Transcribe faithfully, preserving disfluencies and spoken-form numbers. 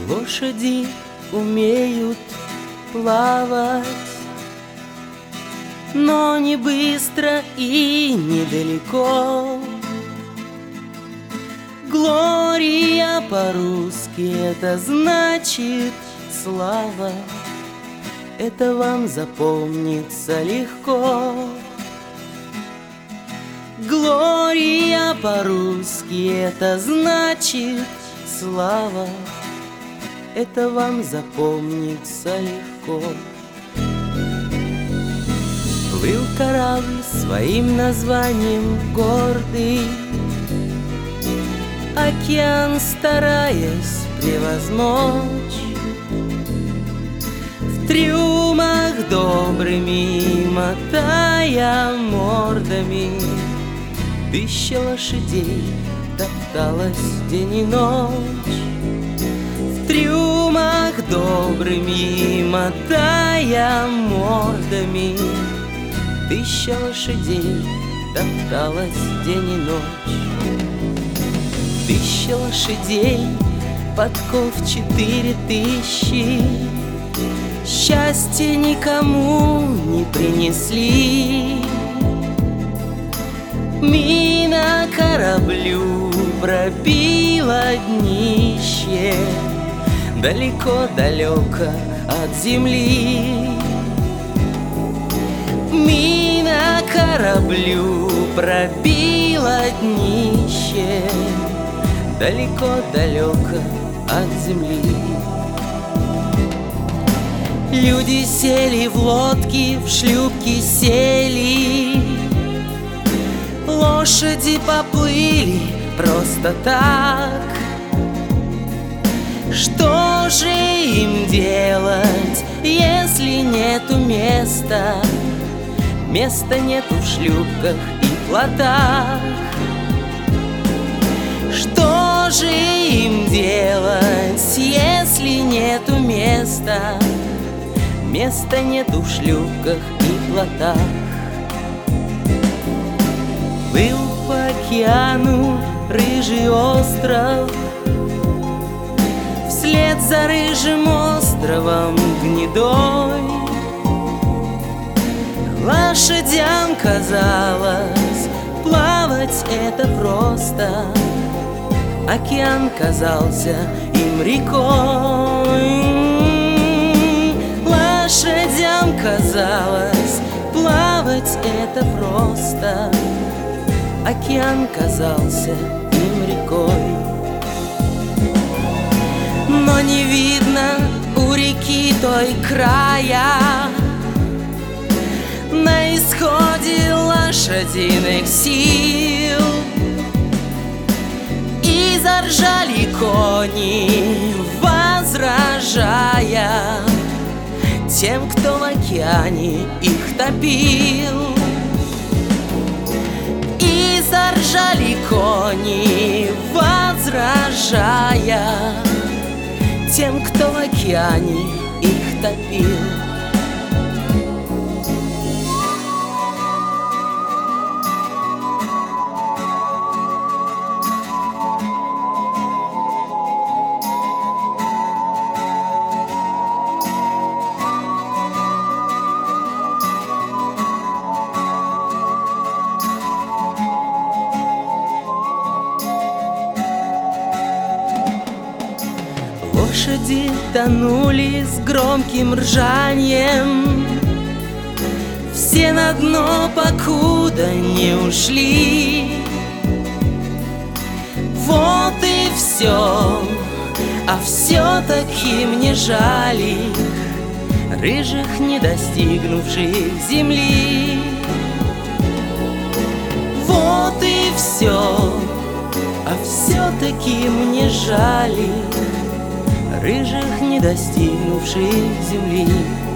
Лошади умеют плавать, но не быстро и недалеко. Глория по-русски — это значит слава. Это вам запомнится легко. Глория по-русски — это значит слава. Это вам запомнится легко. Плыл корабль своим названием гордый, океан стараясь превозмочь. В трюмах добрыми, мотая мордами, тысяча лошадей топталась день и ночь. В трюмах добрыми, мотая мордами, тысяча лошадей топталась день и ночь. Тысяча лошадей, подков четыре тысячи, счастья никому не принесли. Мина кораблю пробила днище, далеко-далеко от земли. Мина кораблю пробила днище, далеко-далеко от земли. Люди сели в лодки, в шлюпки сели, лошади поплыли просто так. Что же им делать, если нету места? Места нету в шлюпках и плотах. Что же им делать, если нету места? Места нету в шлюпках и плотах. Был по океану рыжий остров, вслед за рыжим островом гнедой. Лошадям казалось, плавать это просто, океан казался им рекой. Лошадям казалось, плавать это просто, океан казался им рекой. Но не видно у реки той края, на исходе лошадиных сил. И заржали кони, возражая тем, кто в океане их топил. И заржали кони, возражая тем, кто в океане их топил. Лошади тонули с громким ржанием, все на дно, покуда не ушли. Вот и все, а все-таки мне жаль их, рыжих, не достигнувших земли. Вот и все, а все-таки мне жаль их, рыжих, не достигнувших земли.